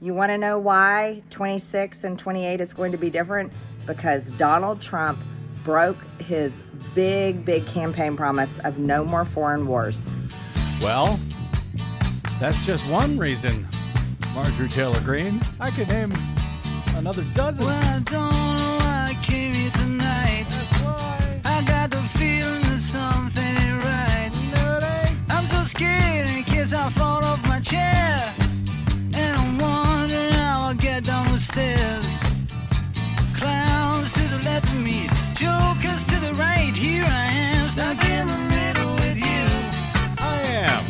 You want to know why 26 and 28 is going to be different? Because Donald Trump broke his big campaign promise of no more foreign wars. Well, that's just one reason, Marjorie Taylor Greene. I could name another dozen. Well, I don't know why I came here tonight. That's why. I got the feeling that something ain't right. No, it ain't. I'm so scared in case I fall off my chair. And I'm wondering how I'll get down the stairs. Clowns to the left of me, jokers to the right. Here I am, stuck in the middle with you. I am.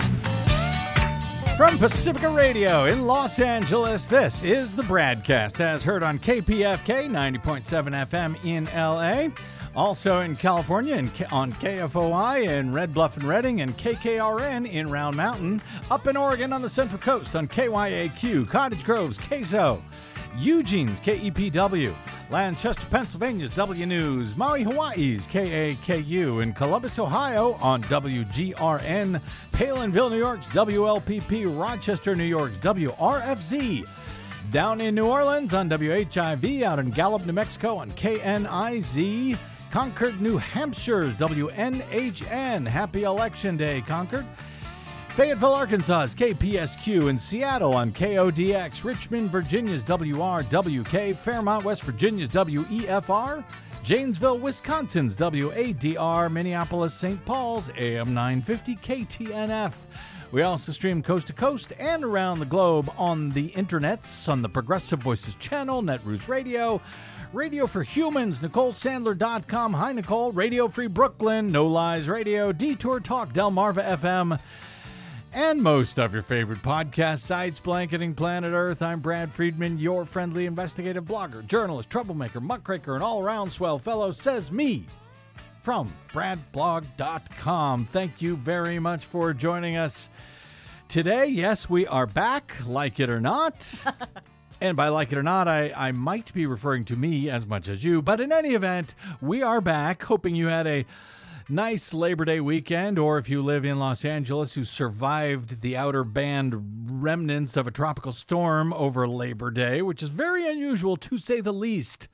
From Pacifica Radio in Los Angeles, this is the Bradcast, as heard on KPFK 90.7 FM in LA. Also in California on KFOI in Red Bluff and Redding, and KKRN in Round Mountain. Up in Oregon on the Central Coast on KYAQ, Cottage Grove's KSO, Eugene's KEPW, Lancaster, Pennsylvania's W News, Maui, Hawaii's KAKU, in Columbus, Ohio on WGRN, Palinville, New York's WLPP, Rochester, New York's WRFZ, down in New Orleans on WHIV, out in Gallup, New Mexico on KNIZ, Concord, New Hampshire's WNHN. Happy Election Day, Concord. Fayetteville, Arkansas's KPSQ, in Seattle on KODX, Richmond, Virginia's WRWK, Fairmont, West Virginia's WEFR, Janesville, Wisconsin's WADR, Minneapolis, St. Paul's AM 950 KTNF. We also stream coast to coast and around the globe on the internets, on the Progressive Voices channel, Netroots Radio, Radio for Humans, NicoleSandler.com, hi Nicole, Radio Free Brooklyn, No Lies Radio, Detour Talk, Delmarva FM, and most of your favorite podcast sites, blanketing planet Earth. I'm Brad Friedman, your friendly investigative blogger, journalist, troublemaker, muckraker, and all-around swell fellow, says me, from bradblog.com. Thank you very much for joining us today. Yes, we are back, like it or not. And by like it or not, I might be referring to me as much as you. But in any event, we are back, hoping you had a nice Labor Day weekend, or if you live in Los Angeles, who survived the outer band remnants of a tropical storm over Labor Day, which is very unusual to say the least.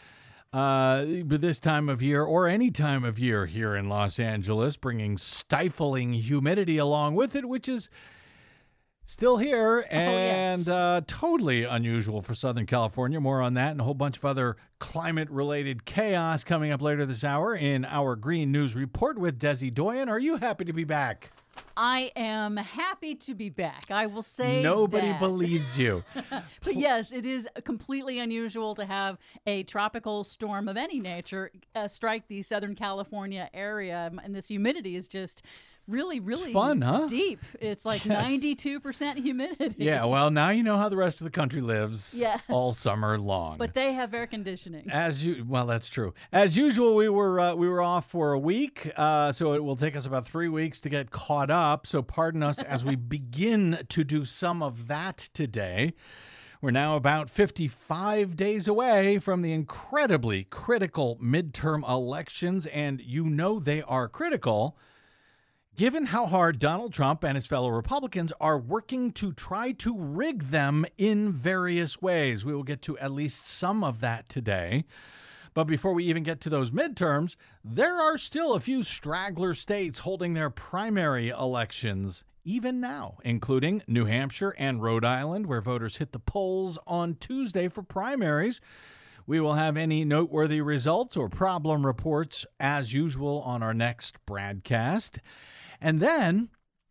But this time of year, or any time of year here in Los Angeles, bringing stifling humidity along with it, which is still here and totally unusual for Southern California. More on that and a whole bunch of other climate-related chaos coming up later this hour in our Green News Report with Desi Doyen. Are you happy to be back? I am happy to be back. I will say Nobody that. believes you. But yes, it is completely unusual to have a tropical storm of any nature strike the Southern California area, and this humidity is just really it's fun, huh? deep. It's like 92% humidity. Yeah, well, now you know how the rest of the country lives Yes. all summer long. But they have air conditioning. Well, that's true. As usual, we were off for a week, so it will take us about 3 weeks to get caught up. So pardon us as we begin to do some of that today. We're now about 55 days away from the incredibly critical midterm elections, and you know they are critical, given how hard Donald Trump and his fellow Republicans are working to try to rig them in various ways. We will get to at least some of that today. But before we even get to those midterms, there are still a few straggler states holding their primary elections even now, including New Hampshire and Rhode Island, where voters hit the polls on Tuesday for primaries. We will have any noteworthy results or problem reports, as usual, on our next Bradcast. And then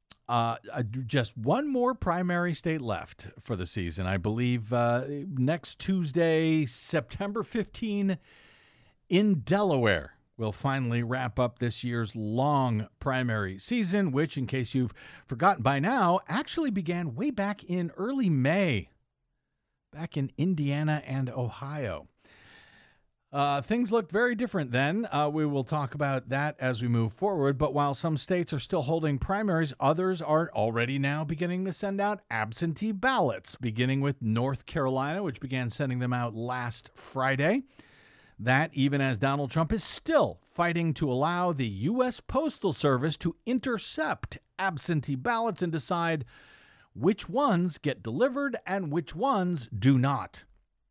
just one more primary state left for the season. I believe next Tuesday, September 15, in Delaware, we'll finally wrap up this year's long primary season, which, in case you've forgotten by now, actually began way back in early May, back in Indiana and Ohio. Things looked very different then. We will talk about that as we move forward. But while some states are still holding primaries, others are already now beginning to send out absentee ballots, beginning with North Carolina, which began sending them out last Friday. That even as Donald Trump is still fighting to allow the U.S. Postal Service to intercept absentee ballots and decide which ones get delivered and which ones do not.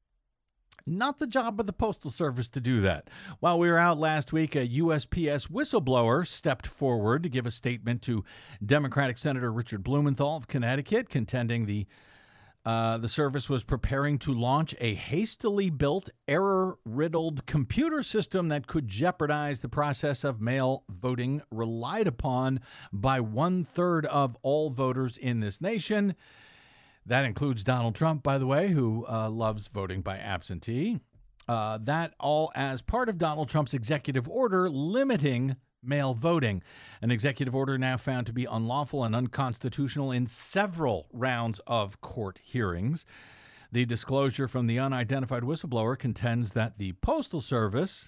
Not the job of the Postal Service to do that. While we were out last week, a USPS whistleblower stepped forward to give a statement to Democratic Senator Richard Blumenthal of Connecticut, contending the service was preparing to launch a hastily built, error-riddled computer system that could jeopardize the process of mail voting relied upon by 1/3 of all voters in this nation. That includes Donald Trump, by the way, who loves voting by absentee. That all as part of Donald Trump's executive order limiting mail voting, an executive order now found to be unlawful and unconstitutional in several rounds of court hearings. The disclosure from the unidentified whistleblower contends that the Postal Service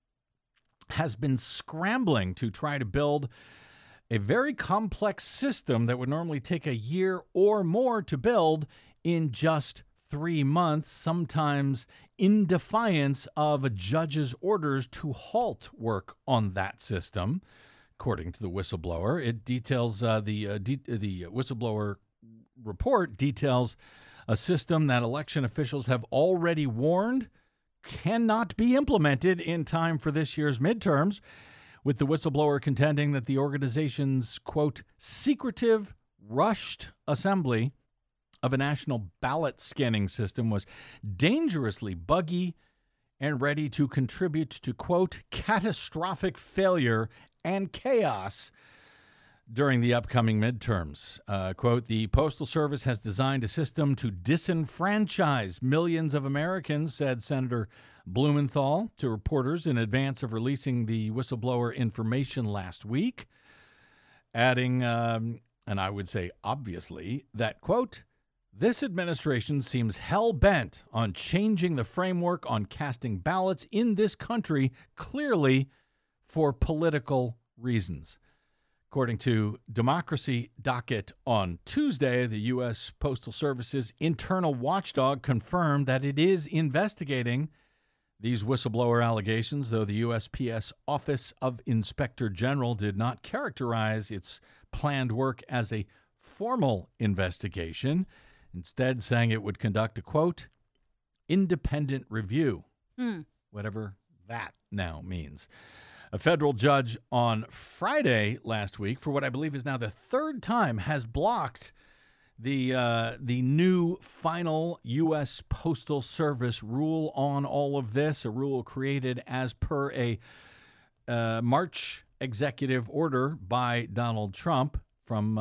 has been scrambling to try to build a very complex system that would normally take a year or more to build in just 3 months, sometimes in defiance of a judge's orders to halt work on that system, according to the whistleblower. It details the whistleblower report details a system that election officials have already warned cannot be implemented in time for this year's midterms, with the whistleblower contending that the organization's, quote, secretive, rushed assembly of a national ballot scanning system was dangerously buggy and ready to contribute to, quote, catastrophic failure and chaos during the upcoming midterms. Quote, the Postal Service has designed a system to disenfranchise millions of Americans, said Senator Blumenthal to reporters in advance of releasing the whistleblower information last week, adding, and I would say obviously, that, quote, this administration seems hell-bent on changing the framework on casting ballots in this country, clearly for political reasons. According to Democracy Docket on Tuesday, the U.S. Postal Service's internal watchdog confirmed that it is investigating these whistleblower allegations, though the USPS Office of Inspector General did not characterize its planned work as a formal investigation, instead saying it would conduct a, quote, independent review, whatever that now means. A federal judge on Friday last week, for what I believe is now the third time, has blocked the new final U.S. Postal Service rule on all of this, a rule created as per a March executive order by Donald Trump. From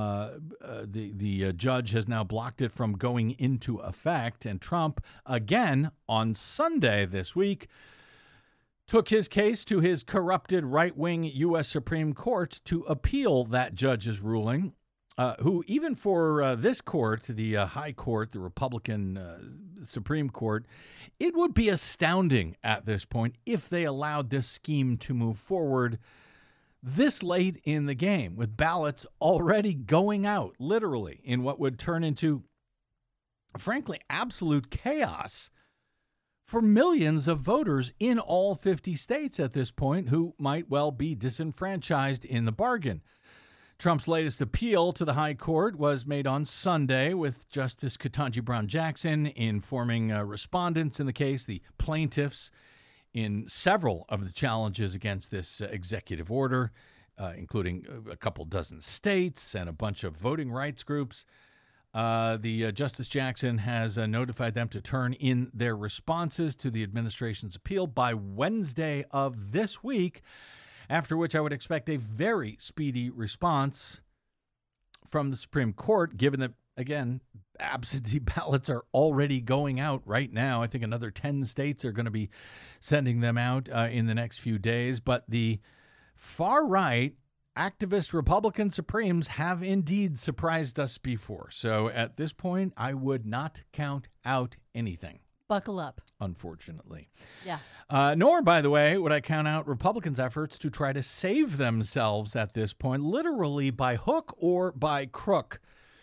the judge has now blocked it from going into effect, and Trump, again on Sunday this week, took his case to his corrupted right-wing U.S. Supreme Court to appeal that judge's ruling, who even for this court, the High Court, the Republican Supreme Court, it would be astounding at this point if they allowed this scheme to move forward this late in the game, with ballots already going out, literally, in what would turn into, frankly, absolute chaos for millions of voters in all 50 states at this point who might well be disenfranchised in the bargain. Trump's latest appeal to the High Court was made on Sunday, with Justice Ketanji Brown Jackson informing respondents in the case, the plaintiffs, in several of the challenges against this executive order, including a couple dozen states and a bunch of voting rights groups. The Justice Jackson has notified them to turn in their responses to the administration's appeal by Wednesday of this week, after which I would expect a very speedy response from the Supreme Court, given that, again, absentee ballots are already going out right now. I think another 10 states are going to be sending them out in the next few days. But the far-right activist Republican Supremes have indeed surprised us before. So at this point, I would not count out anything. Buckle up. Unfortunately. Yeah. Nor, by the way, would I count out Republicans' efforts to try to save themselves at this point, literally by hook or by crook.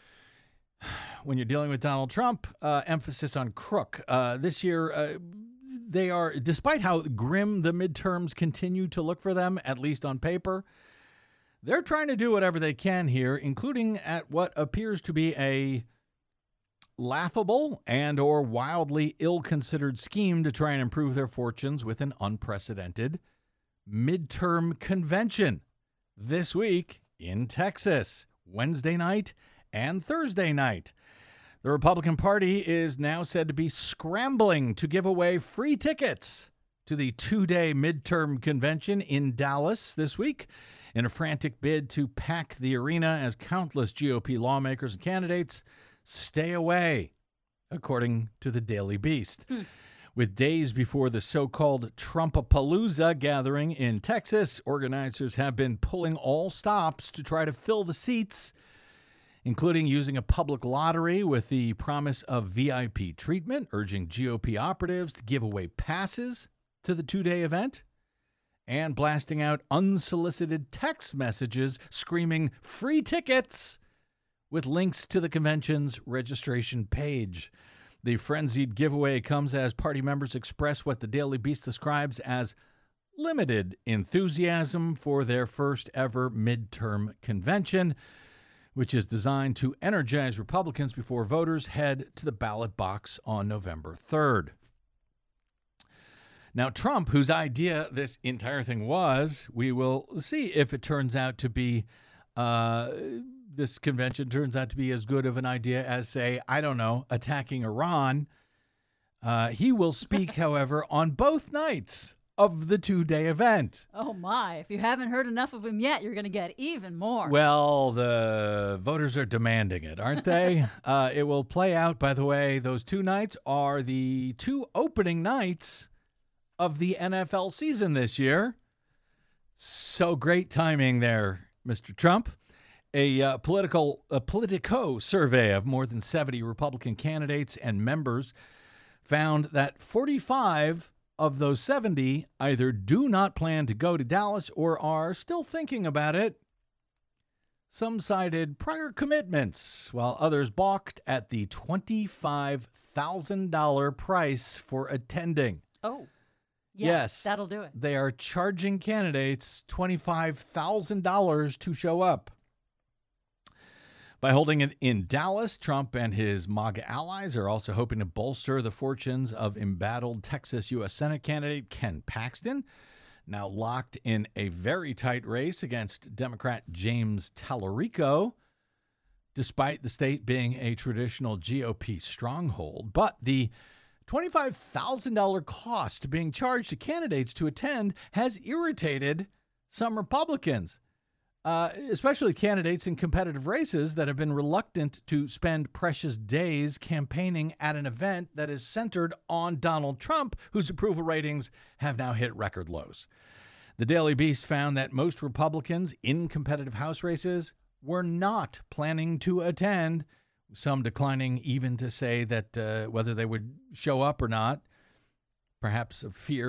When you're dealing with Donald Trump, emphasis on crook. This year, they are, despite how grim the midterms continue to look for them, at least on paper, they're trying to do whatever they can here, including at what appears to be a laughable and or wildly ill-considered scheme to try and improve their fortunes with an unprecedented midterm convention this week in Texas, Wednesday night and Thursday night. The Republican Party is now said to be scrambling to give away free tickets to the two-day midterm convention in Dallas this week in a frantic bid to pack the arena as countless GOP lawmakers and candidates stay away, according to the Daily Beast. With days before the so-called Trumpapalooza gathering in Texas, organizers have been pulling all stops to try to fill the seats, including using a public lottery with the promise of VIP treatment, urging GOP operatives to give away passes to the two-day event, and blasting out unsolicited text messages screaming free tickets with links to the convention's registration page. The frenzied giveaway comes as party members express what the Daily Beast describes as limited enthusiasm for their first ever midterm convention, which is designed to energize Republicans before voters head to the ballot box on November 3rd. Now, Trump, whose idea this entire thing was, we will see if it turns out to be, this convention turns out to be as good of an idea as, say, I don't know, attacking Iran. He will speak, however, on both nights of the two-day event. Oh, my. If you haven't heard enough of him yet, you're going to get even more. Well, the voters are demanding it, aren't they? It will play out, by the way, those two nights are the two opening nights of the NFL season this year. So great timing there, Mr. Trump. A Politico survey of more than 70 Republican candidates and members found that 45 of those 70 either do not plan to go to Dallas or are still thinking about it. Some cited prior commitments, while others balked at the $25,000 price for attending. Oh. Yes, that'll do it. They are charging candidates $25,000 to show up. By holding it in Dallas, Trump and his MAGA allies are also hoping to bolster the fortunes of embattled Texas U.S. Senate candidate Ken Paxton, now locked in a very tight race against Democrat James Tallarico, despite the state being a traditional GOP stronghold. But the $25,000 cost being charged to candidates to attend has irritated some Republicans, especially candidates in competitive races that have been reluctant to spend precious days campaigning at an event that is centered on Donald Trump, whose approval ratings have now hit record lows. The Daily Beast found that most Republicans in competitive House races were not planning to attend, some declining even to say that whether they would show up or not, perhaps out of fear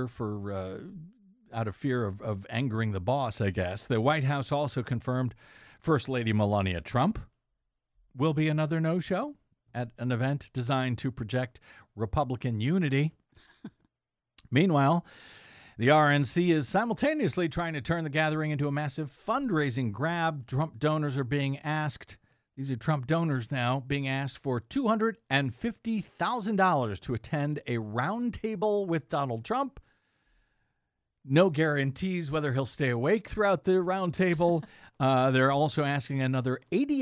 of angering the boss, I guess. The White House also confirmed First Lady Melania Trump will be another no-show at an event designed to project Republican unity. Meanwhile, the RNC is simultaneously trying to turn the gathering into a massive fundraising grab. Trump donors are being asked, these are Trump donors now, being asked for $250,000 to attend a roundtable with Donald Trump. No guarantees whether he'll stay awake throughout the roundtable. They're also asking another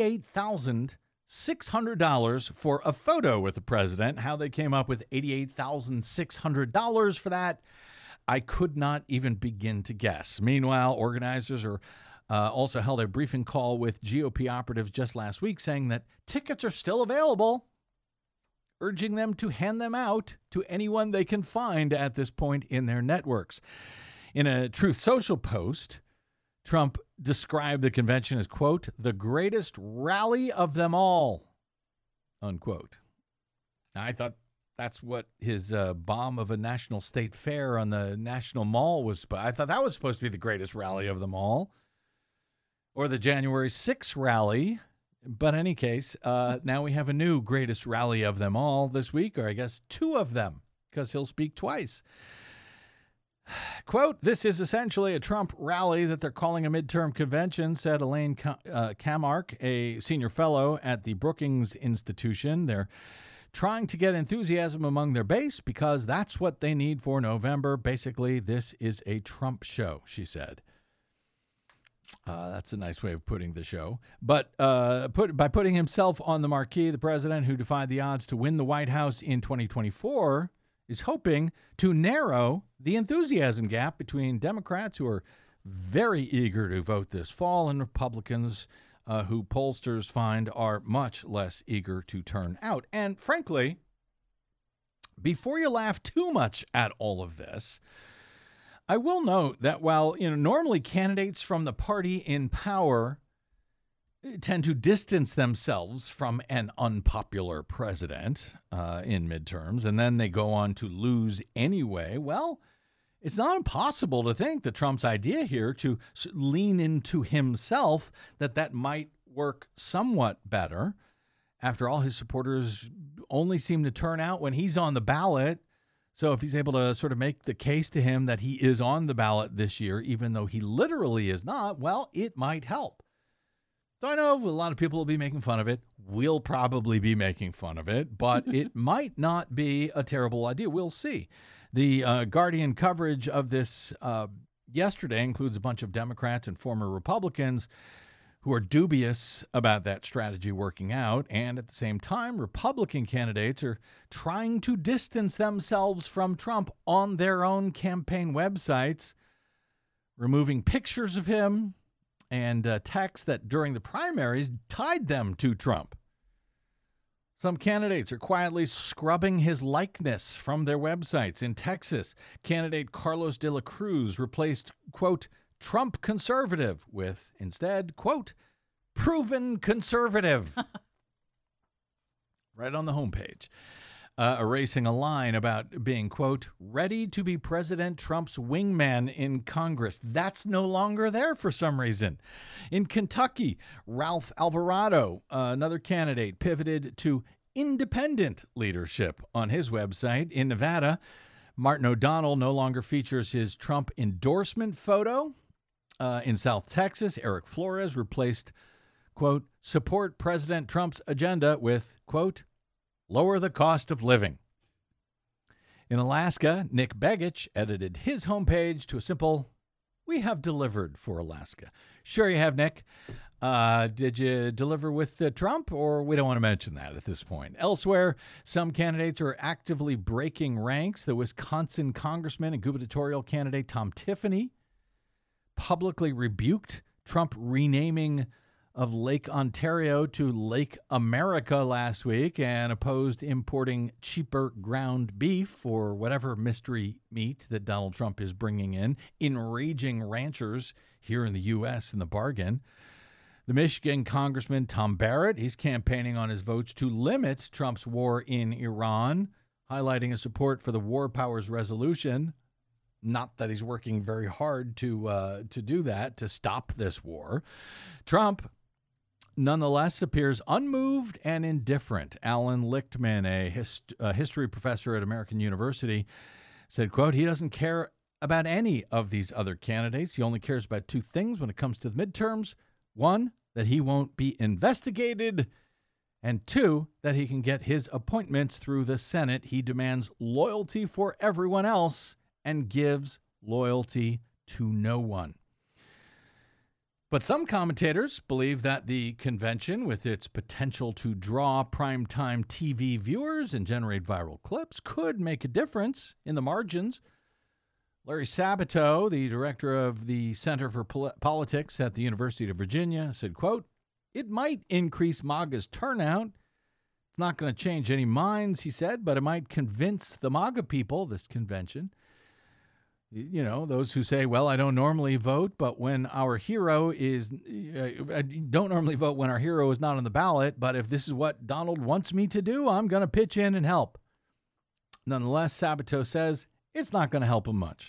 $88,600 for a photo with the president. How they came up with $88,600 for that, I could not even begin to guess. Meanwhile, organizers are also held a briefing call with GOP operatives just last week saying that tickets are still available, urging them to hand them out to anyone they can find at this point in their networks. In a Truth Social post, Trump described the convention as, quote, the greatest rally of them all, unquote. Now, I thought that's what his bomb of a national state fair on the National Mall was. I thought that was supposed to be the greatest rally of them all, or the January 6th rally. But in any case, now we have a new greatest rally of them all this week, or I guess two of them, because he'll speak twice. Quote, this is essentially a Trump rally that they're calling a midterm convention, said Elaine Kamarck, a senior fellow at the Brookings Institution. They're trying to get enthusiasm among their base because that's what they need for November. Basically, this is a Trump show, she said. That's a nice way of putting the show. But by putting himself on the marquee, the president, who defied the odds to win the White House in 2024, is hoping to narrow the enthusiasm gap between Democrats, who are very eager to vote this fall, and Republicans, who pollsters find are much less eager to turn out. And frankly, before you laugh too much at all of this, I will note that while normally candidates from the party in power tend to distance themselves from an unpopular president in midterms, and then they go on to lose anyway, well, it's not impossible to think that Trump's idea here to lean into himself, that might work somewhat better. After all, his supporters only seem to turn out when he's on the ballot. So if he's able to sort of make the case to him that he is on the ballot this year, even though he literally is not, well, it might help. So I know a lot of people will be making fun of it. We'll probably be making fun of it, but it might not be a terrible idea. We'll see. The Guardian coverage of this yesterday includes a bunch of Democrats and former Republicans who are dubious about that strategy working out. And at the same time, Republican candidates are trying to distance themselves from Trump on their own campaign websites, removing pictures of him and texts that during the primaries tied them to Trump. Some candidates are quietly scrubbing his likeness from their websites. In Texas, candidate Carlos de la Cruz replaced, quote, Trump conservative with, instead, quote, proven conservative. Right on the homepage. Erasing a line about being, quote, ready to be President Trump's wingman in Congress. That's no longer there for some reason. In Kentucky, Ralph Alvarado, another candidate, pivoted to independent leadership on his website. In Nevada, Martin O'Donnell no longer features his Trump endorsement photo. In South Texas, Eric Flores replaced, quote, support President Trump's agenda with, quote, lower the cost of living. In Alaska, Nick Begich edited his homepage to a simple, we have delivered for Alaska. Sure you have, Nick. Did you deliver with Trump, or we don't want to mention that at this point? Elsewhere, some candidates are actively breaking ranks. The Wisconsin congressman and gubernatorial candidate Tom Tiffany publicly rebuked Trump renaming of Lake Ontario to Lake America last week and opposed importing cheaper ground beef or whatever mystery meat that Donald Trump is bringing in, enraging ranchers here in the U.S. in the bargain. The Michigan Congressman Tom Barrett, he's campaigning on his votes to limit Trump's war in Iran, highlighting his support for the War Powers Resolution. Not that he's working very hard to do that, to stop this war. Trump, nonetheless, appears unmoved and indifferent. Alan Lichtman, a history professor at American University, said, quote, he doesn't care about any of these other candidates. He only cares about two things when it comes to the midterms. One, that he won't be investigated. And two, that he can get his appointments through the Senate. He demands loyalty for everyone else and gives loyalty to no one. But some commentators believe that the convention, with its potential to draw primetime TV viewers and generate viral clips, could make a difference in the margins. Larry Sabato, the director of the Center for Politics at the University of Virginia, said, quote, it might increase MAGA's turnout. It's not going to change any minds, he said, but it might convince the MAGA people, this convention, you know, those who say, well, I don't normally vote, but when our hero is, I don't normally vote when our hero is not on the ballot, but if this is what Donald wants me to do, I'm going to pitch in and help. Nonetheless, Sabato says it's not going to help him much.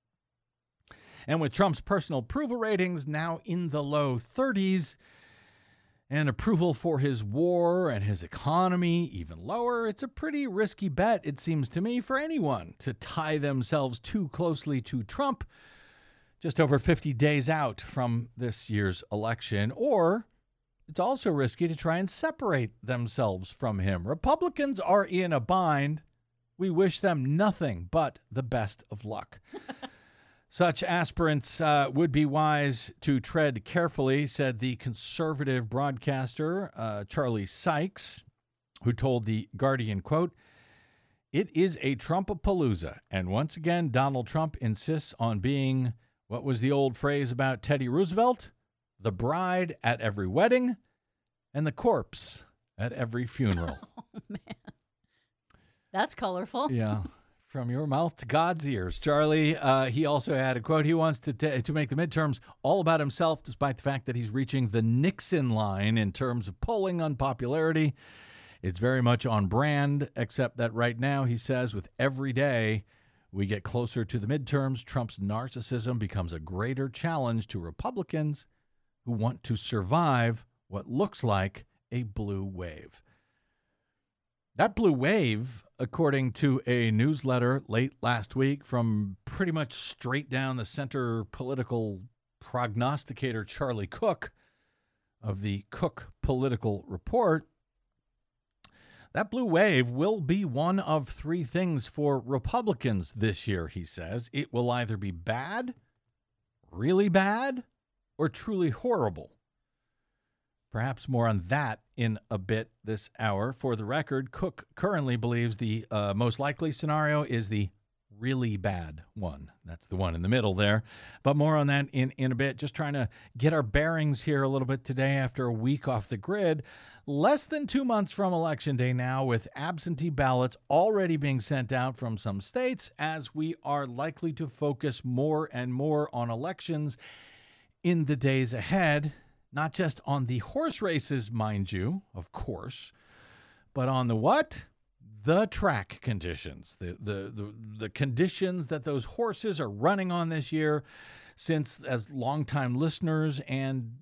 And with Trump's personal approval ratings now in the low 30s, and approval for his war and his economy even lower, it's a pretty risky bet, it seems to me, for anyone to tie themselves too closely to Trump just over 50 days out from this year's election, or it's also risky to try and separate themselves from him. Republicans are in a bind. We wish them nothing but the best of luck. Such aspirants would be wise to tread carefully, said the conservative broadcaster Charlie Sykes, who told The Guardian, quote, "It is a Trumpapalooza, and once again, Donald Trump insists on being, what was the old phrase about Teddy Roosevelt? The bride at every wedding and the corpse at every funeral." Oh, man. That's colorful. Yeah. From your mouth to God's ears. Charlie, he also had a quote. He wants to make the midterms all about himself, despite the fact that he's reaching the Nixon line in terms of polling unpopularity. It's very much on brand, except that right now, he says, with every day we get closer to the midterms, Trump's narcissism becomes a greater challenge to Republicans who want to survive what looks like a blue wave. That blue wave, according to a newsletter late last week from pretty much straight down the center political prognosticator Charlie Cook of the Cook Political Report, that blue wave will be one of three things for Republicans this year, he says. It will either be bad, really bad, or truly horrible. Perhaps more on that in a bit this hour. For the record, Cook currently believes the most likely scenario is the really bad one. That's the one in the middle there. But more on that in a bit. Just trying to get our bearings here a little bit today after a week off the grid. Less than 2 months from Election Day now, with absentee ballots already being sent out from some states, as we are likely to focus more and more on elections in the days ahead. Not just on the horse races, mind you, of course, but on the what? The track conditions, the conditions that those horses are running on this year, since as longtime listeners and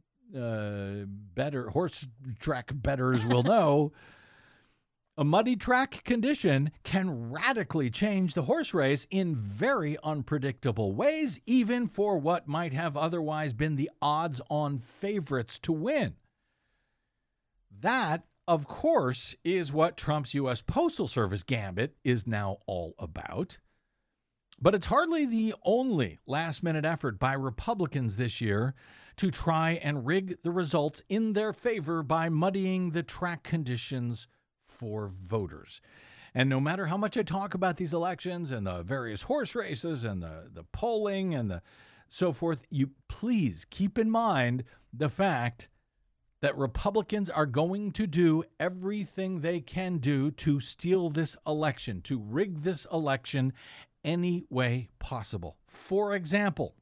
better horse track bettors will know, a muddy track condition can radically change the horse race in very unpredictable ways, even for what might have otherwise been the odds-on favorites to win. That, of course, is what Trump's U.S. Postal Service gambit is now all about. But it's hardly the only last-minute effort by Republicans this year to try and rig the results in their favor by muddying the track conditions for voters. And no matter how much I talk about these elections and the various horse races and the polling and the so forth, you please keep in mind the fact that Republicans are going to do everything they can do to steal this election, to rig this election any way possible. For example,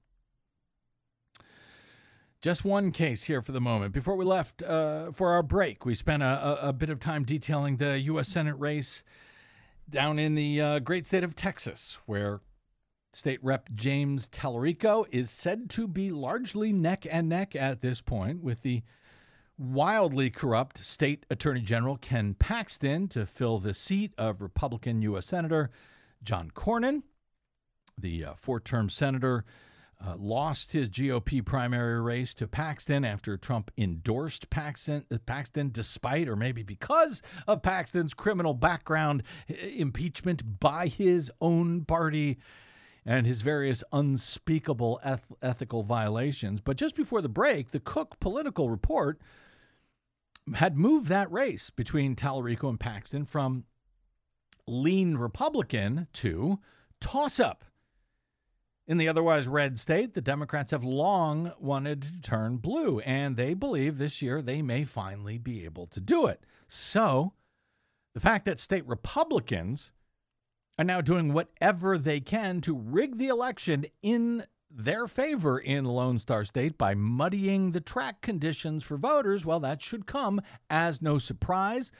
just one case here for the moment. Before we left for our break, we spent a bit of time detailing the U.S. Senate race down in the great state of Texas, where State Rep James Tallarico is said to be largely neck and neck at this point with the wildly corrupt State Attorney General Ken Paxton to fill the seat of Republican U.S. Senator John Cornyn. The four-term senator lost his GOP primary race to Paxton after Trump endorsed Paxton despite, or maybe because of, Paxton's criminal background, impeachment by his own party, and his various unspeakable ethical violations. But just before the break, the Cook Political Report had moved that race between Tallarico and Paxton from lean Republican to toss-up. In the otherwise red state, the Democrats have long wanted to turn blue, and they believe this year they may finally be able to do it. So the fact that state Republicans are now doing whatever they can to rig the election in their favor in Lone Star State by muddying the track conditions for voters, well, that should come as no surprise.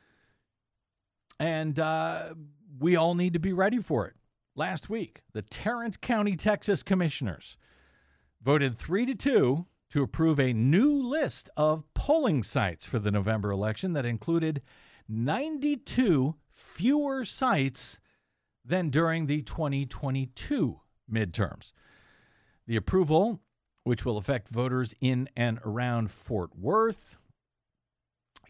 And we all need to be ready for it. Last week, the Tarrant County, Texas commissioners voted 3-2 to approve a new list of polling sites for the November election that included 92 fewer sites than during the 2022 midterms. The approval, which will affect voters in and around Fort Worth,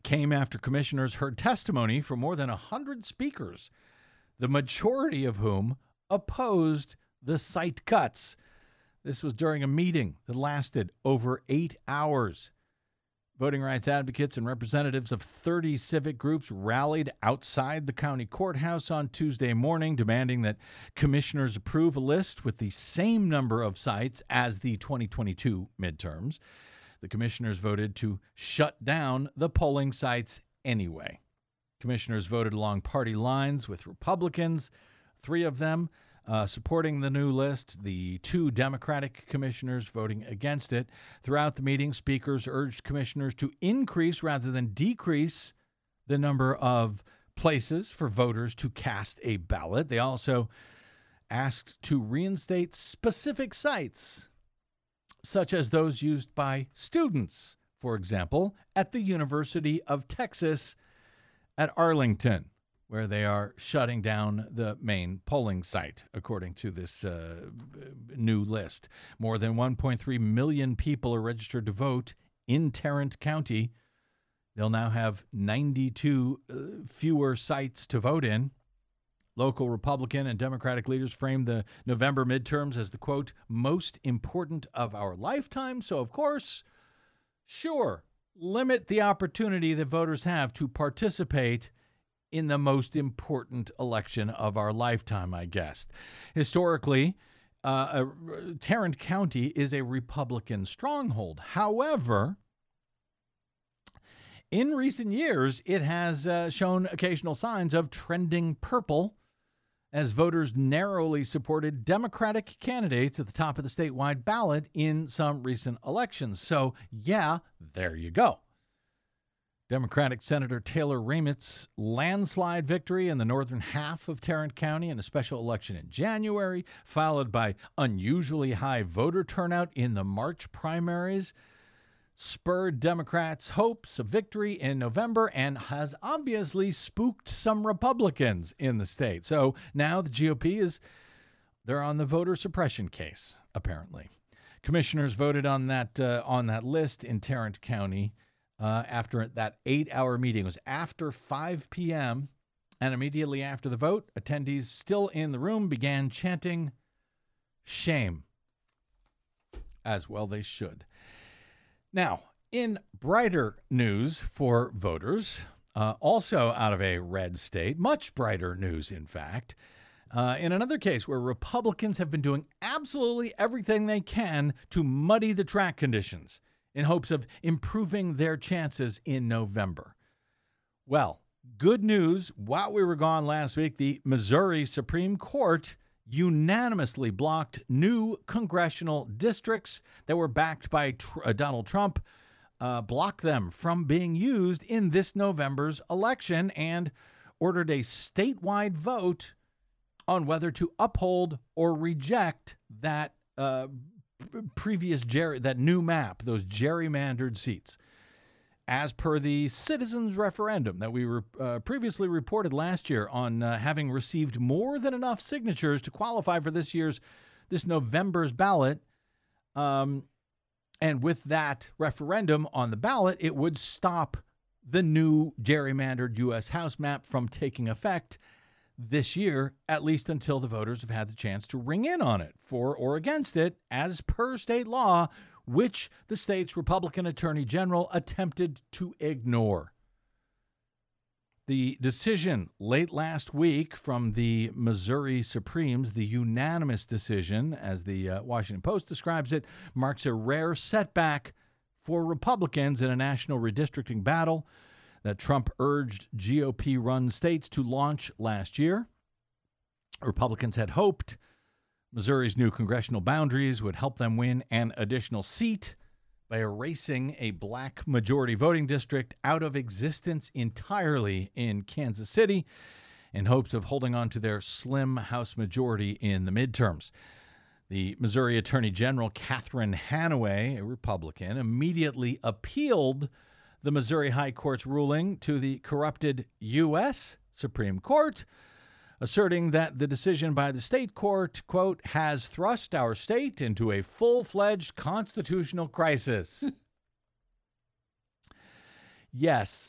came after commissioners heard testimony from more than 100 speakers, the majority of whom opposed the site cuts. This was during a meeting that lasted over 8 hours. Voting rights advocates and representatives of 30 civic groups rallied outside the county courthouse on Tuesday morning, demanding that commissioners approve a list with the same number of sites as the 2022 midterms. The commissioners voted to shut down the polling sites anyway. Commissioners voted along party lines with Republicans, 3 of them supporting the new list, the 2 Democratic commissioners voting against it. Throughout the meeting, speakers urged commissioners to increase rather than decrease the number of places for voters to cast a ballot. They also asked to reinstate specific sites, such as those used by students, for example, at the University of Texas at Arlington, where they are shutting down the main polling site, according to this new list. More than 1.3 million people are registered to vote in Tarrant County. They'll now have 92 fewer sites to vote in. Local Republican and Democratic leaders framed the November midterms as the, quote, most important of our lifetime. So, of course, sure, limit the opportunity that voters have to participate in the most important election of our lifetime, I guess. Historically, Tarrant County is a Republican stronghold. However, in recent years, it has shown occasional signs of trending purple as voters narrowly supported Democratic candidates at the top of the statewide ballot in some recent elections. So, yeah, there you go. Democratic Senator Taylor Raimett's landslide victory in the northern half of Tarrant County in a special election in January, followed by unusually high voter turnout in the March primaries, spurred Democrats' hopes of victory in November and has obviously spooked some Republicans in the state. So now the GOP they're on the voter suppression case, apparently. Commissioners voted on that list in Tarrant County after that 8-hour meeting. It was after 5 p.m., and immediately after the vote, attendees still in the room began chanting, shame. As well they should. Now, in brighter news for voters, also out of a red state, much brighter news, in fact, in another case where Republicans have been doing absolutely everything they can to muddy the track conditions in hopes of improving their chances in November. Well, good news. While we were gone last week, the Missouri Supreme Court unanimously blocked new congressional districts that were backed by Donald Trump, blocked them from being used in this November's election and ordered a statewide vote on whether to uphold or reject that that new map, those gerrymandered seats. As per the citizens' referendum that we previously reported last year on having received more than enough signatures to qualify for this November's ballot, and with that referendum on the ballot, it would stop the new gerrymandered U.S. House map from taking effect this year, at least until the voters have had the chance to ring in on it, for or against it, as per state law, which the state's Republican Attorney General attempted to ignore. The decision late last week from the Missouri Supremes, the unanimous decision, as the Washington Post describes it, marks a rare setback for Republicans in a national redistricting battle that Trump urged GOP-run states to launch last year. Republicans had hoped Missouri's new congressional boundaries would help them win an additional seat by erasing a black majority voting district out of existence entirely in Kansas City in hopes of holding on to their slim House majority in the midterms. The Missouri Attorney General, Catherine Hanaway, a Republican, immediately appealed the Missouri High Court's ruling to the corrupted U.S. Supreme Court, asserting that the decision by the state court, quote, has thrust our state into a full-fledged constitutional crisis. Yes,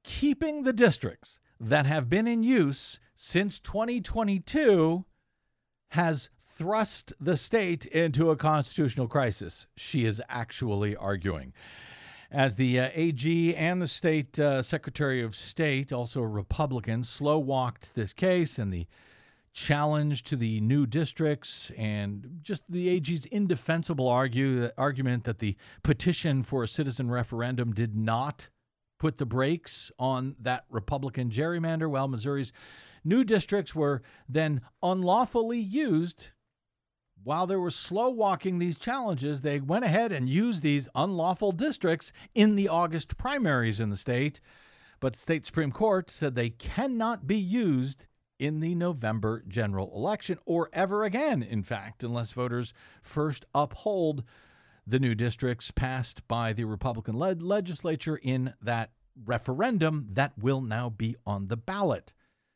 keeping the districts that have been in use since 2022 has thrust the state into a constitutional crisis, she is actually arguing. As the AG and the state Secretary of State, also a Republican, slow-walked this case and the challenge to the new districts and just the AG's indefensible argument that the petition for a citizen referendum did not put the brakes on that Republican gerrymander. Well, Missouri's new districts were then unlawfully used. While they were slow walking these challenges, they went ahead and used these unlawful districts in the August primaries in the state. But the state Supreme Court said they cannot be used in the November general election, or ever again, in fact, unless voters first uphold the new districts passed by the Republican-led legislature in that referendum that will now be on the ballot.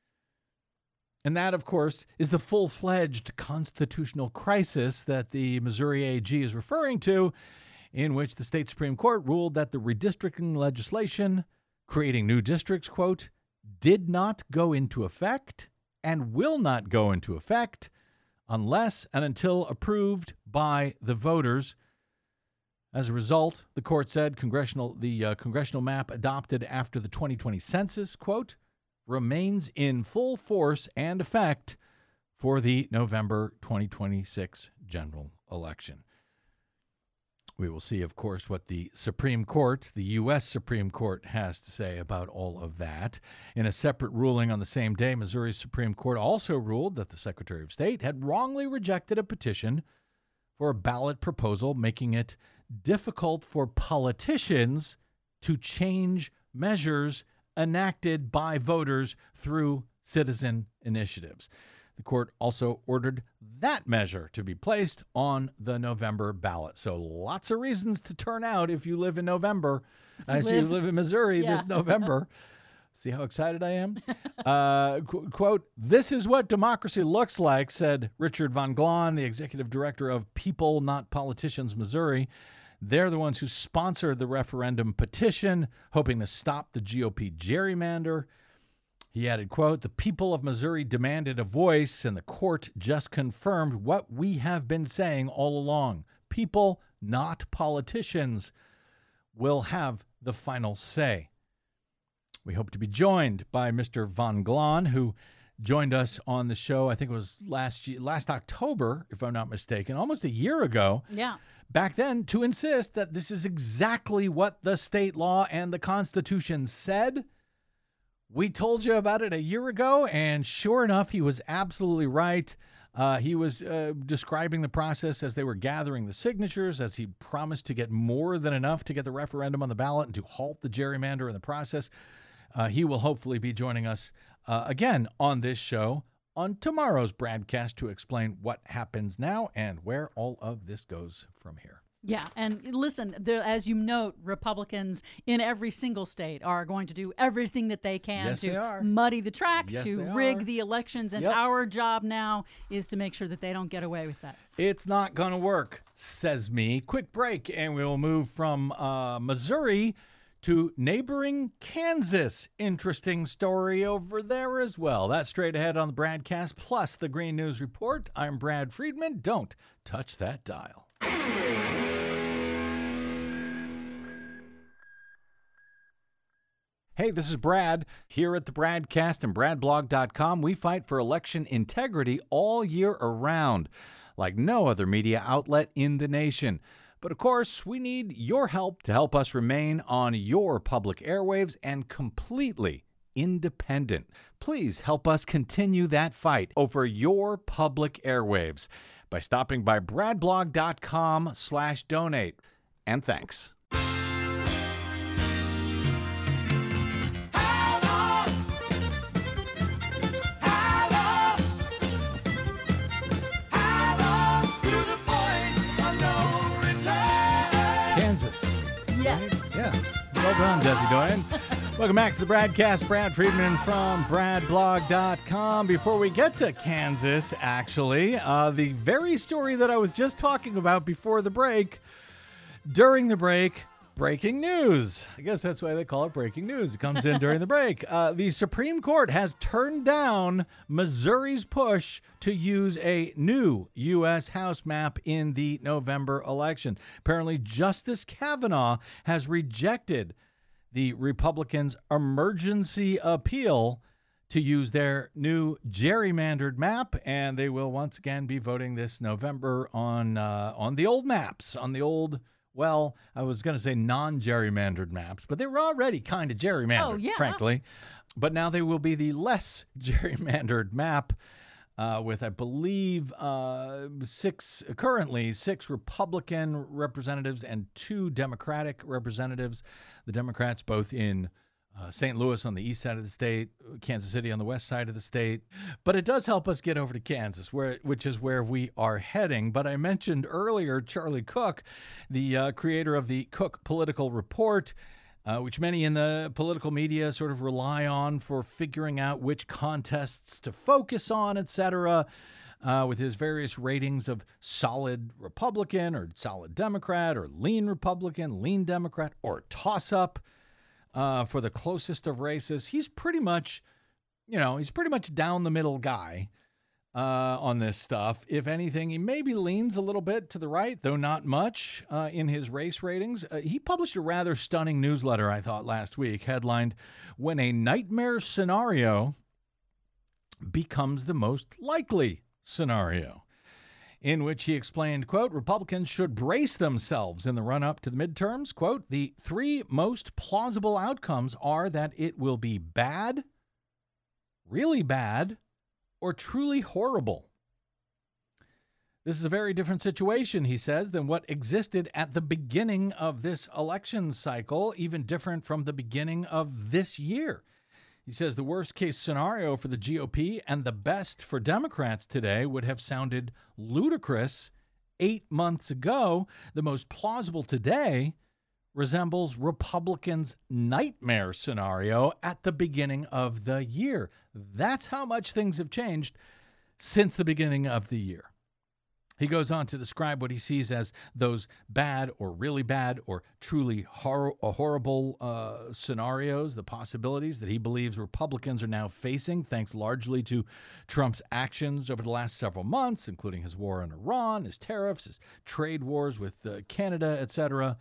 And that, of course, is the full-fledged constitutional crisis that the Missouri AG is referring to, in which the state Supreme Court ruled that the redistricting legislation creating new districts, quote, did not go into effect and will not go into effect unless and until approved by the voters. As a result, the court said the congressional map adopted after the 2020 census, quote, remains in full force and effect for the November 2026 general election. We will see, of course, what the Supreme Court, the U.S. Supreme Court, has to say about all of that. In a separate ruling on the same day, Missouri's Supreme Court also ruled that the Secretary of State had wrongly rejected a petition for a ballot proposal, making it difficult for politicians to change measures enacted by voters through citizen initiatives. The court also ordered that measure to be placed on the November ballot. So lots of reasons to turn out if you live in November. I see you live in Missouri this November. See how excited I am? Quote, this is what democracy looks like, said Richard Von Glahn, the executive director of People Not Politicians Missouri. They're the ones who sponsored the referendum petition, hoping to stop the GOP gerrymander. He added, quote, the people of Missouri demanded a voice, and the court just confirmed what we have been saying all along. People, not politicians, will have the final say. We hope to be joined by Mr. Von Glahn, who joined us on the show, I think it was last October, if I'm not mistaken, almost a year ago. Yeah. Back then, to insist that this is exactly what the state law and the Constitution said. We told you about it a year ago, and sure enough, he was absolutely right. He was describing the process as they were gathering the signatures, as he promised to get more than enough to get the referendum on the ballot and to halt the gerrymander in the process. He will hopefully be joining us again on this show on tomorrow's broadcast to explain what happens now and where all of this goes from here. Yeah, and listen, as you note, Republicans in every single state are going to do everything that they can to muddy the track, to rig the elections, and our job now is to make sure that they don't get away with that. It's not going to work, says me. Quick break, and we'll move from Missouri to neighboring Kansas. Interesting story over there as well. That's straight ahead on the broadcast, plus the Green News Report. I'm Brad Friedman. Don't touch that dial. Hey, this is Brad. Here at the Bradcast and BradBlog.com, we fight for election integrity all year around, like no other media outlet in the nation. But of course, we need your help to help us remain on your public airwaves and completely independent. Please help us continue that fight over your public airwaves by stopping by BradBlog.com/donate. And thanks. Well done, Desi Doyen. Welcome back to the Bradcast. Brad Friedman from BradBlog.com. Before we get to Kansas, actually, the very story that I was just talking about before the break, during the break, Breaking news. I guess that's why they call it breaking news. It comes in during the break. The Supreme Court has turned down Missouri's push to use a new U.S. House map in the November election. Apparently, Justice Kavanaugh has rejected the Republicans' emergency appeal to use their new gerrymandered map, and they will once again be voting this November on the old maps, on the old. Well, I was going to say non-gerrymandered maps, but they were already kind of gerrymandered, frankly. But now they will be the less gerrymandered map with, I believe, currently six Republican representatives and 2 Democratic representatives. The Democrats both in St. Louis on the east side of the state, Kansas City on the west side of the state. But it does help us get over to Kansas, which is where we are heading. But I mentioned earlier Charlie Cook, the creator of the Cook Political Report, which many in the political media sort of rely on for figuring out which contests to focus on, etc., with his various ratings of solid Republican or solid Democrat or lean Republican, lean Democrat, or toss-up. For the closest of races. He's pretty much down the middle guy on this stuff. If anything, he maybe leans a little bit to the right, though not much in his race ratings. He published a rather stunning newsletter, I thought, last week, headlined, "When a Nightmare Scenario Becomes the Most Likely Scenario," in which he explained, quote, Republicans should brace themselves in the run-up to the midterms. Quote, the 3 most plausible outcomes are that it will be bad, really bad, or truly horrible. This is a very different situation, he says, than what existed at the beginning of this election cycle, even different from the beginning of this year. He says the worst-case scenario for the GOP and the best for Democrats today would have sounded ludicrous 8 months ago. The most plausible today resembles Republicans' nightmare scenario at the beginning of the year. That's how much things have changed since the beginning of the year. He goes on to describe what he sees as those bad or really bad or truly horrible scenarios, the possibilities that he believes Republicans are now facing, thanks largely to Trump's actions over the last several months, including his war on Iran, his tariffs, his trade wars with Canada, etc.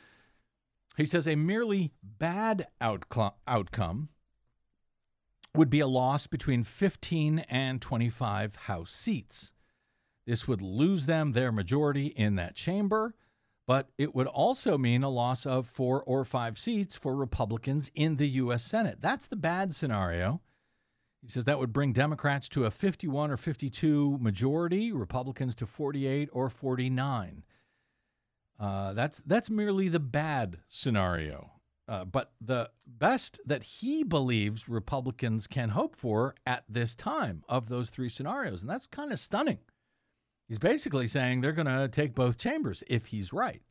He says a merely bad outcome would be a loss between 15 and 25 House seats. This would lose them their majority in that chamber, but it would also mean a loss of 4 or 5 seats for Republicans in the U.S. Senate. That's the bad scenario. He says that would bring Democrats to a 51 or 52 majority, Republicans to 48 or 49. That's merely the bad scenario. But the best that he believes Republicans can hope for at this time of those 3 scenarios, and that's kind of stunning. He's basically saying they're going to take both chambers if he's right.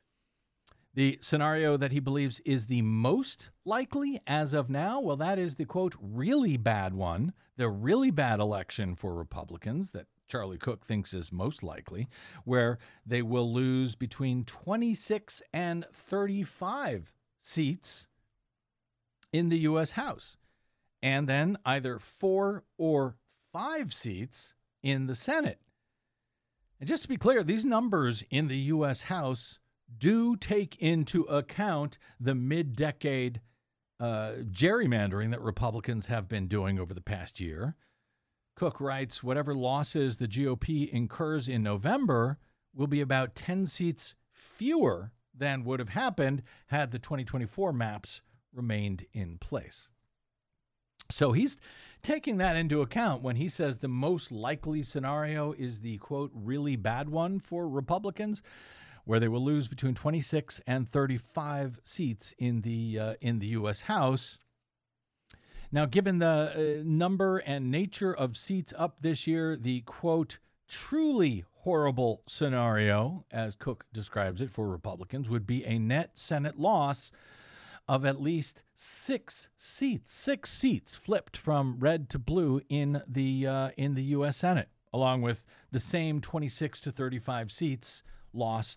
The scenario that he believes is the most likely as of now, well, that is the, quote, really bad one, the really bad election for Republicans that Charlie Cook thinks is most likely, where they will lose between 26 and 35 seats in the U.S. House, and then either 4 or 5 seats in the Senate. And just to be clear, these numbers in the U.S. House do take into account the mid-decade gerrymandering that Republicans have been doing over the past year. Cook writes, whatever losses the GOP incurs in November will be about 10 seats fewer than would have happened had the 2024 maps remained in place. So he's taking that into account when he says the most likely scenario is the, quote, really bad one for Republicans, where they will lose between 26 and 35 seats in the U.S. House. Now, given the number and nature of seats up this year, the, quote, truly horrible scenario, as Cook describes it for Republicans, would be a net Senate loss of at least 6 seats flipped from red to blue in the U.S. Senate, along with the same 26 to 35 seats lost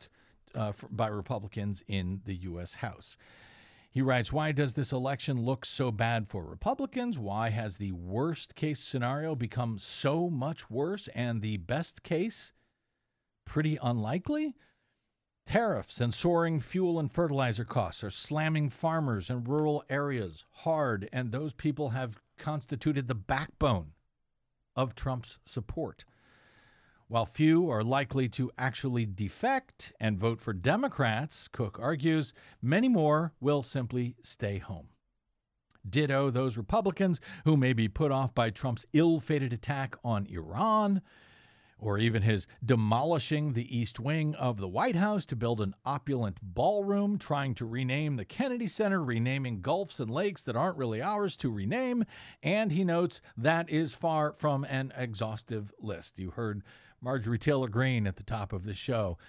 by Republicans in the U.S. House. He writes, why does this election look so bad for Republicans? Why has the worst case scenario become so much worse and the best case pretty unlikely? Tariffs and soaring fuel and fertilizer costs are slamming farmers in rural areas hard, and those people have constituted the backbone of Trump's support. While few are likely to actually defect and vote for Democrats, Cook argues, many more will simply stay home. Ditto those Republicans who may be put off by Trump's ill-fated attack on Iran, or even his demolishing the East Wing of the White House to build an opulent ballroom, trying to rename the Kennedy Center, renaming gulfs and lakes that aren't really ours to rename. And he notes that is far from an exhaustive list. You heard Marjorie Taylor Greene at the top of the show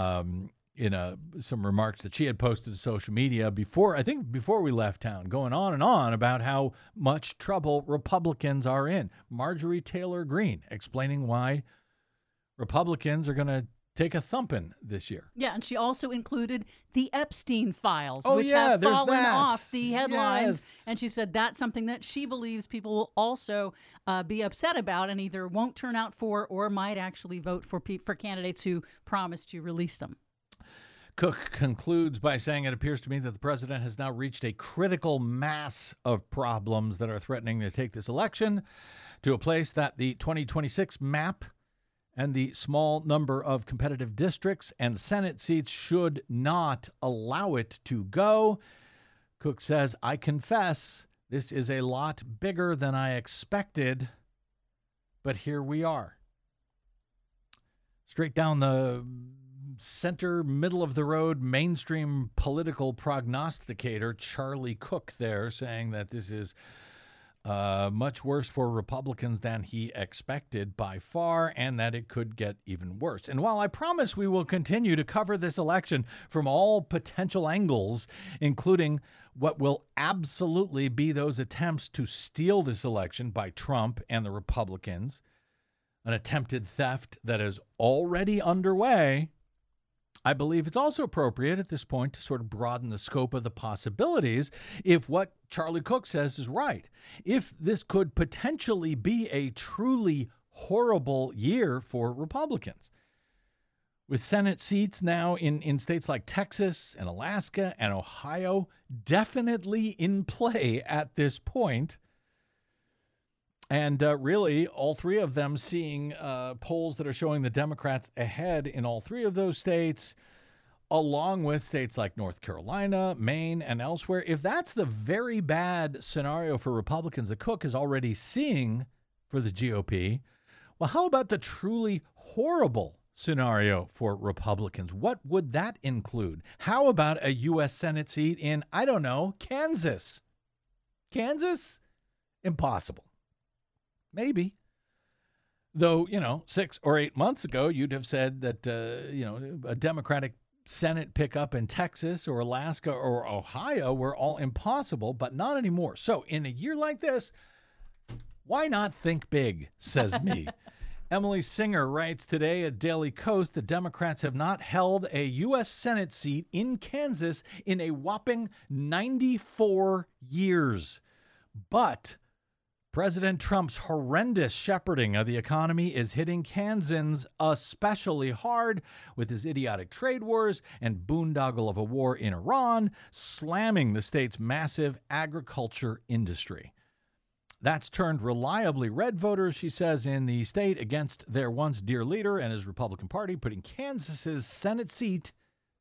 in some remarks that she had posted to social media before we left town, going on and on about how much trouble Republicans are in. Marjorie Taylor Greene explaining why Republicans are going to take a thumping this year. Yeah, and she also included the Epstein files, which have fallen off the headlines. Yes. And she said that's something that she believes people will also be upset about and either won't turn out for or might actually vote for candidates who promise to release them. Cook concludes by saying, it appears to me that the president has now reached a critical mass of problems that are threatening to take this election to a place that the 2026 map and the small number of competitive districts and Senate seats should not allow it to go. Cook says, I confess, this is a lot bigger than I expected, but here we are. Straight down the center, middle of the road, mainstream political prognosticator Charlie Cook there saying that this is much worse for Republicans than he expected by far, and that it could get even worse. And while I promise we will continue to cover this election from all potential angles, including what will absolutely be those attempts to steal this election by Trump and the Republicans, an attempted theft that is already underway, I believe it's also appropriate at this point to sort of broaden the scope of the possibilities if what Charlie Cook says is right. If this could potentially be a truly horrible year for Republicans. With Senate seats now in states like Texas and Alaska and Ohio definitely in play at this point, and really all three of them seeing polls that are showing the Democrats ahead in all three of those states, along with states like North Carolina, Maine, and elsewhere. If that's the very bad scenario for Republicans that Cook is already seeing for the GOP, well, how about the truly horrible scenario for Republicans? What would that include? How about a U.S. Senate seat in, I don't know, Kansas? Kansas? Impossible. Maybe. Though, 6 or 8 months ago, you'd have said that, a Democratic Senate pickup in Texas or Alaska or Ohio were all impossible, but not anymore. So in a year like this, why not think big, says me. Emily Singer writes today at Daily Kos, the Democrats have not held a U.S. Senate seat in Kansas in a whopping 94 years. But President Trump's horrendous shepherding of the economy is hitting Kansans especially hard, with his idiotic trade wars and boondoggle of a war in Iran slamming the state's massive agriculture industry. That's turned reliably red voters, she says, in the state against their once dear leader and his Republican Party, putting Kansas's Senate seat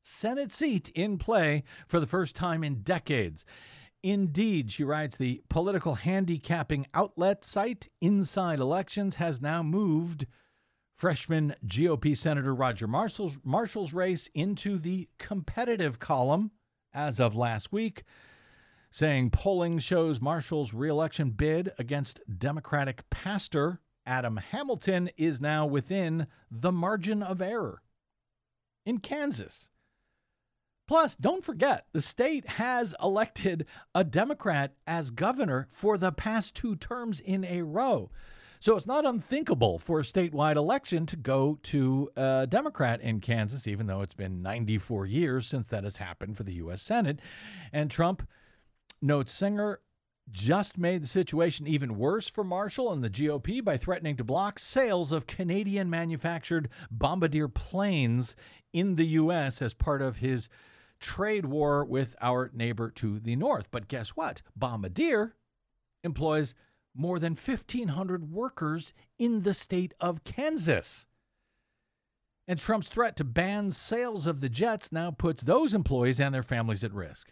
in play for the first time in decades. Indeed, she writes, the political handicapping outlet site Inside Elections has now moved freshman GOP Senator Roger Marshall's race into the competitive column as of last week, saying polling shows Marshall's re-election bid against Democratic pastor Adam Hamilton is now within the margin of error in Kansas. Plus, don't forget, the state has elected a Democrat as governor for the past 2 terms in a row. So it's not unthinkable for a statewide election to go to a Democrat in Kansas, even though it's been 94 years since that has happened for the U.S. Senate. And Trump, notes Singer, just made the situation even worse for Marshall and the GOP by threatening to block sales of Canadian-manufactured Bombardier planes in the U.S. as part of his trade war with our neighbor to the north. But guess what? Bombardier employs more than 1,500 workers in the state of Kansas. And Trump's threat to ban sales of the jets now puts those employees and their families at risk.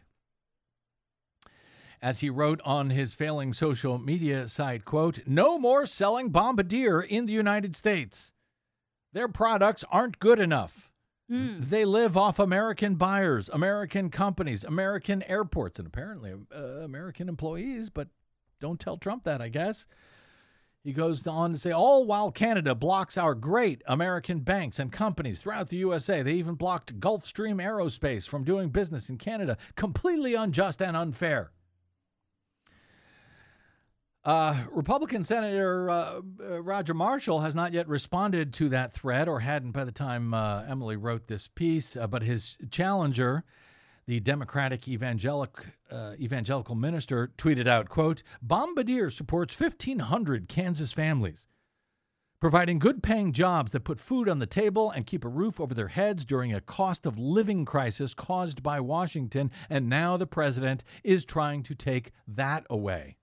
As he wrote on his failing social media site, quote, "No more selling Bombardier in the United States. Their products aren't good enough. They live off American buyers, American companies, American airports, and apparently American employees, but don't tell Trump that, I guess." He goes on to say, all while Canada blocks our great American banks and companies throughout the USA. They even blocked Gulfstream Aerospace from doing business in Canada. Completely unjust and unfair. Republican Senator Roger Marshall has not yet responded to that threat, or hadn't by the time Emily wrote this piece, but his challenger, the Democratic evangelical minister, tweeted out, quote, "Bombardier supports 1,500 Kansas families, providing good-paying jobs that put food on the table and keep a roof over their heads during a cost of living crisis caused by Washington, and now the president is trying to take that away."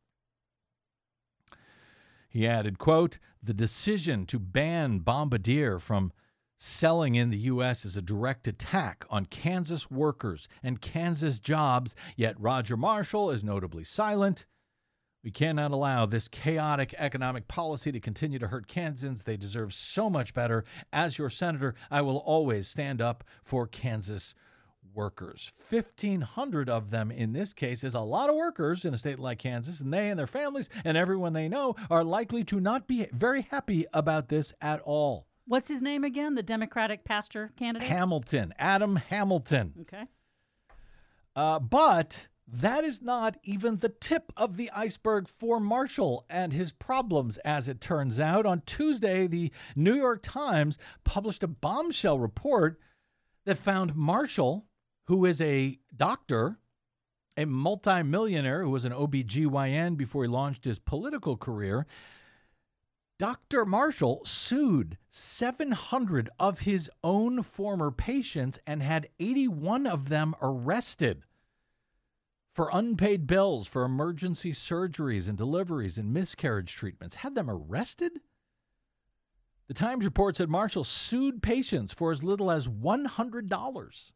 He added, quote, "The decision to ban Bombardier from selling in the U.S. is a direct attack on Kansas workers and Kansas jobs, yet Roger Marshall is notably silent. We cannot allow this chaotic economic policy to continue to hurt Kansans. They deserve so much better. As your senator, I will always stand up for Kansas workers." 1,500 of them in this case is a lot of workers in a state like Kansas, and they and their families and everyone they know are likely to not be very happy about this at all. What's his name again? The Democratic pastor candidate? Hamilton, Adam Hamilton. Okay. But that is not even the tip of the iceberg for Marshall and his problems, as it turns out. On Tuesday, the New York Times published a bombshell report that found Marshall, who is a doctor, a multimillionaire who was an OBGYN before he launched his political career, Dr. Marshall sued 700 of his own former patients and had 81 of them arrested for unpaid bills for emergency surgeries and deliveries and miscarriage treatments. Had them arrested? The Times reports that Marshall sued patients for as little as $100.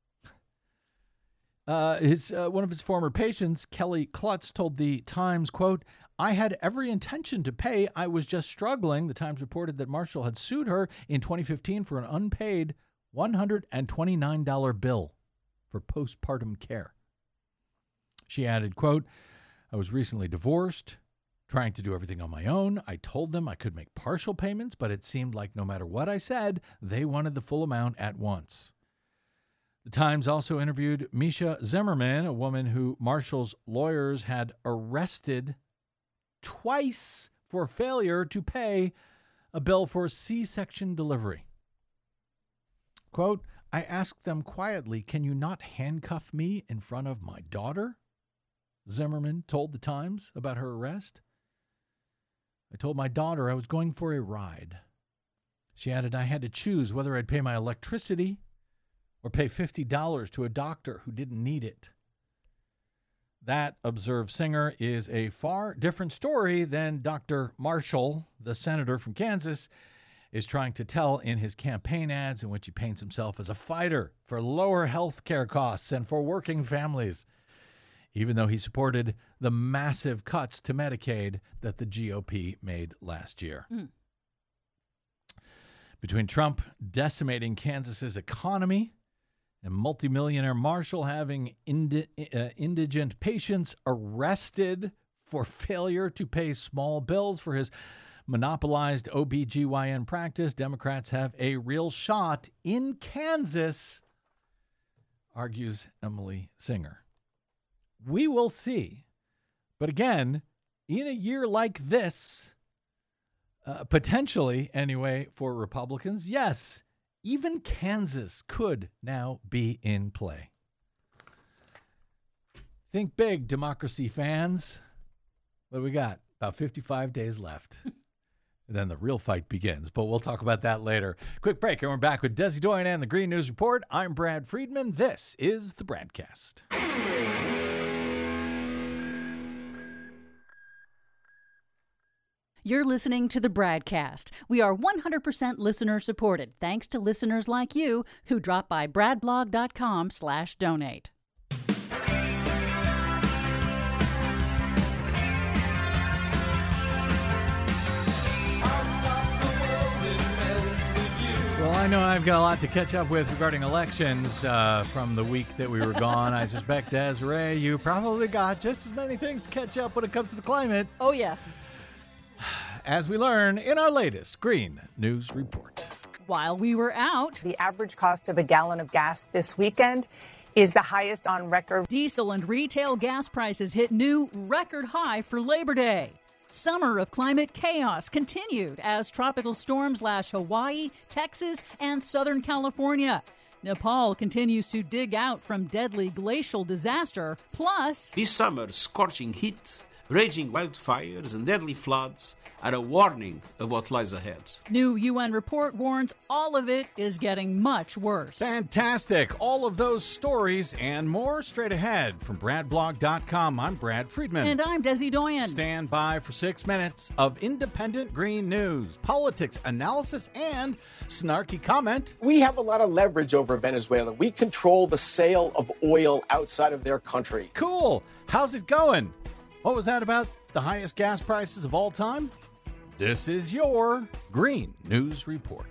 One of his former patients, Kelly Klutz, told the Times, quote, "I had every intention to pay. I was just struggling." The Times reported that Marshall had sued her in 2015 for an unpaid $129 bill for postpartum care. She added, quote, "I was recently divorced, trying to do everything on my own. I told them I could make partial payments, but it seemed like no matter what I said, they wanted the full amount at once." The Times also interviewed Misha Zimmerman, a woman who Marshall's lawyers had arrested twice for failure to pay a bill for C-section delivery. Quote, "I asked them quietly, 'Can you not handcuff me in front of my daughter?' Zimmerman told the Times about her arrest. "I told my daughter I was going for a ride." She added, "I had to choose whether I'd pay my electricity or pay $50 to a doctor who didn't need it." That, observed Singer, is a far different story than Dr. Marshall, the senator from Kansas, is trying to tell in his campaign ads, in which he paints himself as a fighter for lower health care costs and for working families, even though he supported the massive cuts to Medicaid that the GOP made last year. Between Trump decimating Kansas's economy and multimillionaire Marshall having indigent patients arrested for failure to pay small bills for his monopolized OBGYN practice, Democrats have a real shot in Kansas, argues Emily Singer. We will see. But again, in a year like this, Potentially, anyway, for Republicans, yes, even Kansas could now be in play. Think big, democracy fans. What do we got? About 55 days left. And then the real fight begins, but we'll talk about that later. Quick break, and we're back with Desi Doyen and the Green News Report. I'm Brad Friedman. This is the Bradcast. You're listening to the Bradcast. We are 100% listener supported, thanks to listeners like you who drop by bradblog.com/donate. Well, I know I've got a lot to catch up with regarding elections from the week that we were gone. I suspect, Desiree, you probably got just as many things to catch up when it comes to the climate. Oh, yeah. As we learn in our latest Green News Report. While we were out, the average cost of a gallon of gas this weekend is the highest on record. Diesel and retail gas prices hit new record high for Labor Day. Summer of climate chaos continued as tropical storms lash Hawaii, Texas, and Southern California. Nepal continues to dig out from deadly glacial disaster. Plus, this summer, scorching heat, raging wildfires, and deadly floods are a warning of what lies ahead. New UN report warns all of it is getting much worse. Fantastic. All of those stories and more straight ahead from BradBlog.com. I'm Brad Friedman. And I'm Desi Doyen. Stand by for 6 minutes of independent green news, politics, analysis, and snarky comment. We have a lot of leverage over Venezuela. We control the sale of oil outside of their country. Cool. How's it going? What was that about the highest gas prices of all time? This is your Green News Report.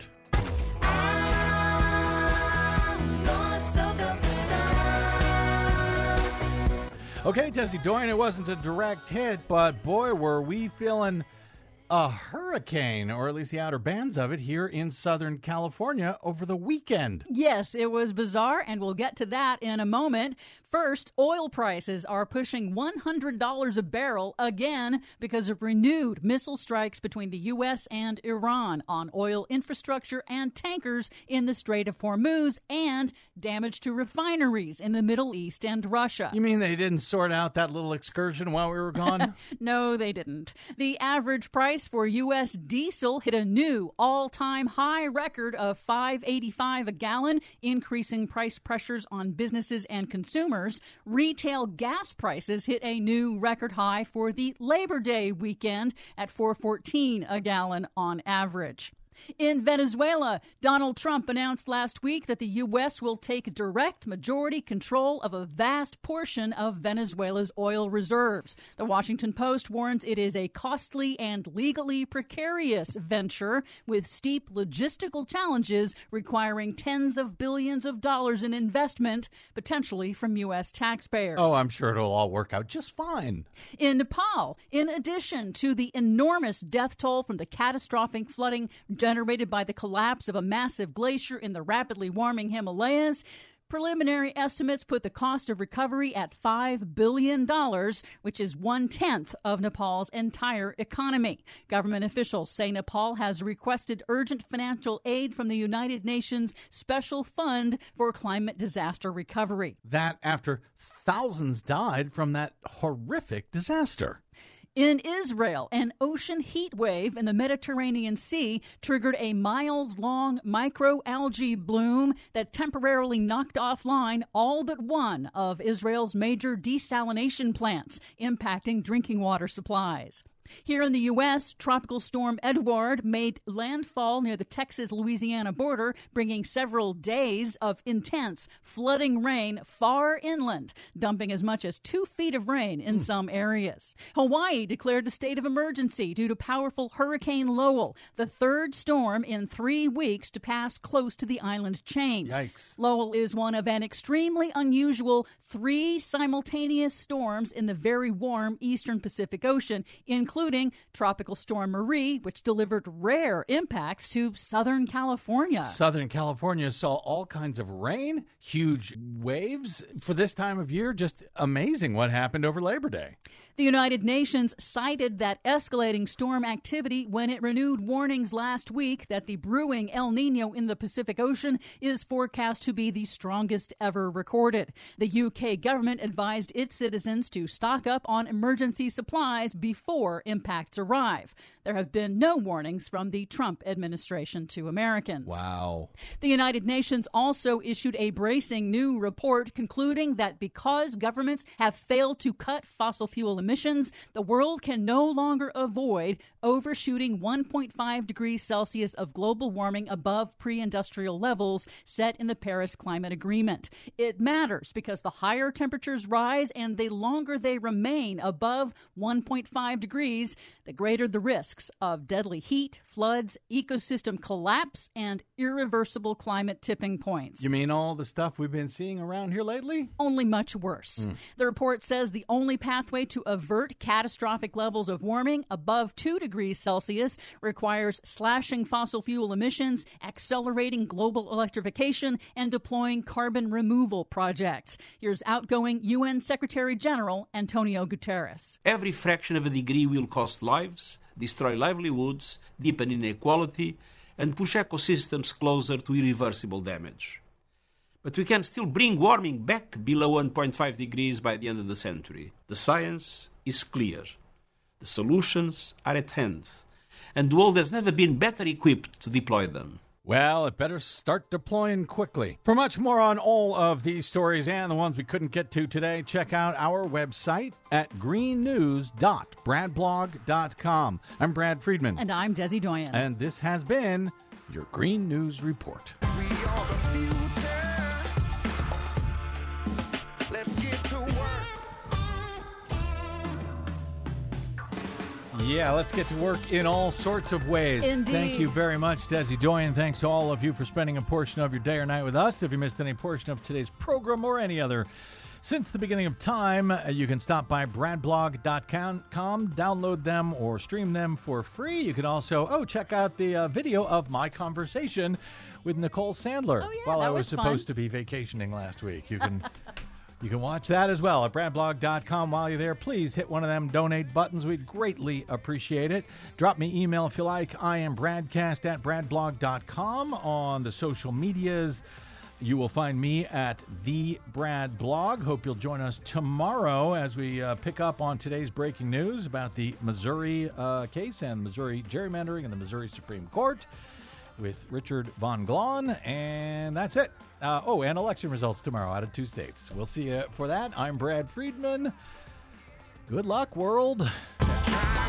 Okay, Desi Doyen, it wasn't a direct hit, but boy, were we feeling a hurricane, or at least the outer bands of it, here in Southern California over the weekend. Yes, it was bizarre, and we'll get to that in a moment. First, oil prices are pushing $100 a barrel again because of renewed missile strikes between the U.S. and Iran on oil infrastructure and tankers in the Strait of Hormuz, and damage to refineries in the Middle East and Russia. You mean they didn't sort out that little excursion while we were gone? No, they didn't. The average price for U.S. diesel hit a new all-time high record of $5.85 a gallon, increasing price pressures on businesses and consumers. Retail gas prices hit a new record high for the Labor Day weekend at $4.14 a gallon on average. In Venezuela, Donald Trump announced last week that the U.S. will take direct majority control of a vast portion of Venezuela's oil reserves. The Washington Post warns it is a costly and legally precarious venture with steep logistical challenges requiring tens of billions of dollars in investment, potentially from U.S. taxpayers. Oh, I'm sure it'll all work out just fine. In Nepal, in addition to the enormous death toll from the catastrophic flooding generated by the collapse of a massive glacier in the rapidly warming Himalayas, preliminary estimates put the cost of recovery at $5 billion, which is 1/10 of Nepal's entire economy. Government officials say Nepal has requested urgent financial aid from the United Nations Special Fund for Climate Disaster Recovery. That after thousands died from that horrific disaster. In Israel, an ocean heat wave in the Mediterranean Sea triggered a miles-long microalgae bloom that temporarily knocked offline all but one of Israel's major desalination plants, impacting drinking water supplies. Here in the U.S., Tropical Storm Edward made landfall near the Texas-Louisiana border, bringing several days of intense flooding rain far inland, dumping as much as 2 feet of rain in some areas. Hawaii declared a state of emergency due to powerful Hurricane Lowell, the third storm in 3 weeks to pass close to the island chain. Yikes. Lowell is one of an extremely unusual 3 simultaneous storms in the very warm eastern Pacific Ocean, including Tropical Storm Marie, which delivered rare impacts to Southern California. Southern California saw all kinds of rain, huge waves for this time of year. Just amazing what happened over Labor Day. The United Nations cited that escalating storm activity when it renewed warnings last week that the brewing El Nino in the Pacific Ocean is forecast to be the strongest ever recorded. The UK government advised its citizens to stock up on emergency supplies before impacts arrive. There have been no warnings from the Trump administration to Americans. Wow. The United Nations also issued a bracing new report concluding that because governments have failed to cut fossil fuel emissions, the world can no longer avoid overshooting 1.5 degrees Celsius of global warming above pre-industrial levels set in the Paris Climate Agreement. It matters because the higher temperatures rise and the longer they remain above 1.5 degrees, the greater the risks of deadly heat, floods, ecosystem collapse, and irreversible climate tipping points. You mean all the stuff we've been seeing around here lately? Only much worse. The report says the only pathway to avert catastrophic levels of warming above 2 degrees Celsius requires slashing fossil fuel emissions, accelerating global electrification, and deploying carbon removal projects. Here's outgoing UN Secretary General Antonio Guterres. Every fraction of a degree will cost lives, destroy livelihoods, deepen inequality, and push ecosystems closer to irreversible damage. But we can still bring warming back below 1.5 degrees by the end of the century. The science is clear. The solutions are at hand. And the world has never been better equipped to deploy them. Well, it better start deploying quickly. For much more on all of these stories and the ones we couldn't get to today, check out our website at greennews.bradblog.com. I'm Brad Friedman. And I'm Desi Doyen. And this has been your Green News Report. We are the future. Let's get to work. Yeah, let's get to work in all sorts of ways. Indeed. Thank you very much, Desi Doyen. Thanks to all of you for spending a portion of your day or night with us. If you missed any portion of today's program or any other since the beginning of time, you can stop by bradblog.com, download them or stream them for free. You can also, check out the video of my conversation with Nicole Sandler while I was supposed to be vacationing last week. You can... You can watch that as well at bradblog.com. While you're there, please hit one of them donate buttons. We'd greatly appreciate it. Drop me email if you like. I am bradcast@bradblog.com. On the social medias, you will find me at The Brad Blog. Hope you'll join us tomorrow as we pick up on today's breaking news about the Missouri case and Missouri gerrymandering in the Missouri Supreme Court with Richard Von Glahn. And that's it. And election results tomorrow out of 2 states. We'll see you for that. I'm Brad Friedman. Good luck, world.